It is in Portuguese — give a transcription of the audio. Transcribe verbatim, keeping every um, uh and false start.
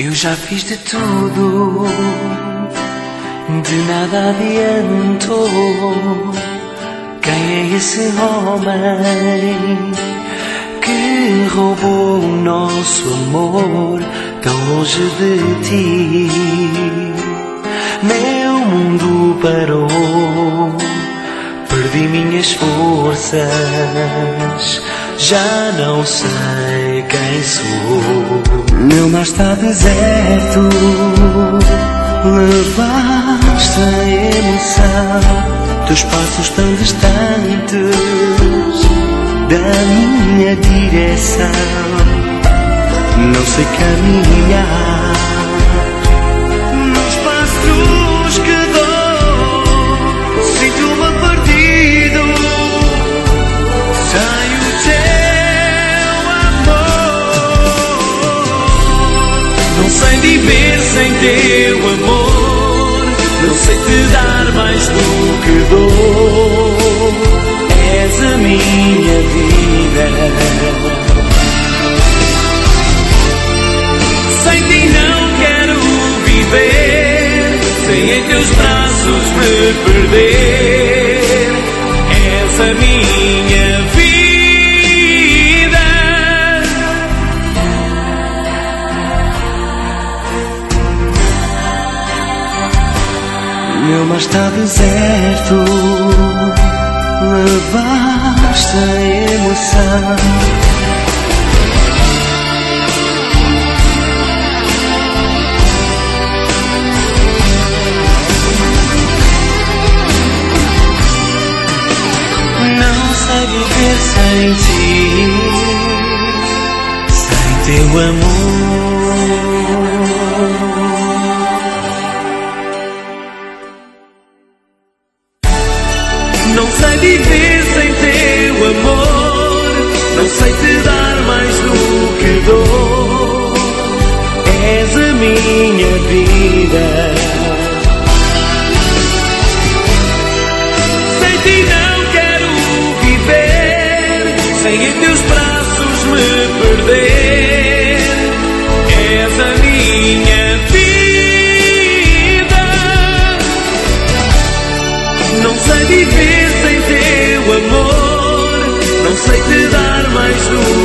Eu já fiz de tudo, de nada adiantou. Quem é esse homem que roubou o nosso amor tão longe de ti? Meu mundo parou, perdi minhas forças, já não sei quem sou. Meu mar está deserto, levaste a emoção, teus passos tão distantes da minha direção. Não sei caminhar nos passos que dou, sinto-me perdido sem o teu amor. Não sei viver sem teu amor, não sei te dar mais do que dou. És a minha vida. Sem ti não quero viver, sem em teus braços me perder. És a minha vida. Meu mar está deserto, levaste a emoção. Não sei viver sem ti, sem teu amor. Não sei viver sem teu amor, não sei te dar mais do que dou. És a minha vida. Sem ti não quero viver, sem em teus braços me perder. És a minha vida. Não sei viver sem teu amor, não sei te dar mais do